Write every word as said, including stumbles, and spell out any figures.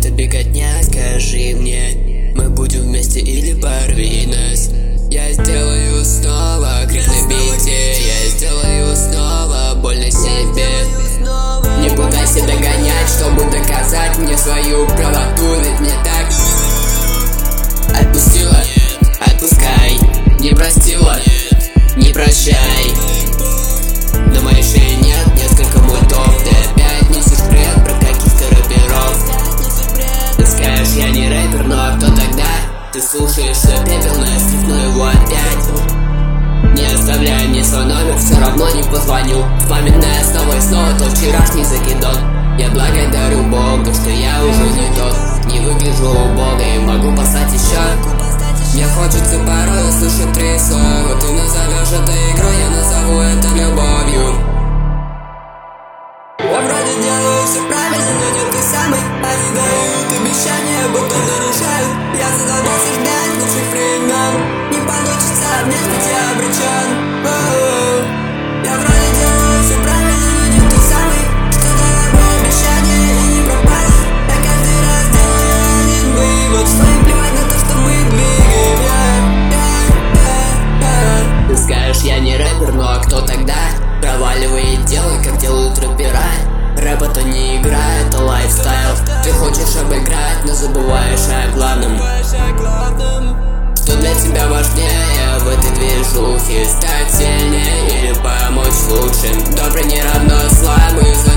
эта беготня, скажи мне, мы будем вместе или порви нас. Я сделаю снова крик на бите, я сделаю снова больно себе. Не пытайся догонять, чтобы доказать мне свою правоту, ведь мне так отпустила, отпускай, не простила, не прощай. На моей шее нет несколько мультов, ты опять несешь бред про каких-то рэперов. Ты скажешь, я не рэпер, ну а кто тогда? Ты слушаешь, что пепел на но его опять. Не оставляй мне свой номер, все равно не позвоню, вспоминая снова и снова тот вчерашний закидон. Я благодарю Бога, что я уже не тот, не выгляжу убого и могу послать еще. Мне хочется порой услышать три слова, ты назовешь это игрой, я назову это любовью. Я вроде делаю все правильно, но не ты самый. Они дают обещания, будто нарушают. Я задолбался ждать лучших времен. Не получится обнять, ведь я обречен. О-о-о. Я вроде делаю все правильно, но не ты самый. Что дорогое обещание и не пропало. Я каждый раз делаю один вывод, что им плевать на то, что мы двигаем. Я, я, я, я. Ты скажешь, я не рэпер, ну а кто тогда? Проваливай и делай, как делают рэпера. Рэп это не игра, это лайфстайл. Ты хочешь обыграть, но забываешь о главном. Что для тебя важнее в этой движухе? Стать сильнее или помочь лучшим? Добро не равно слабый.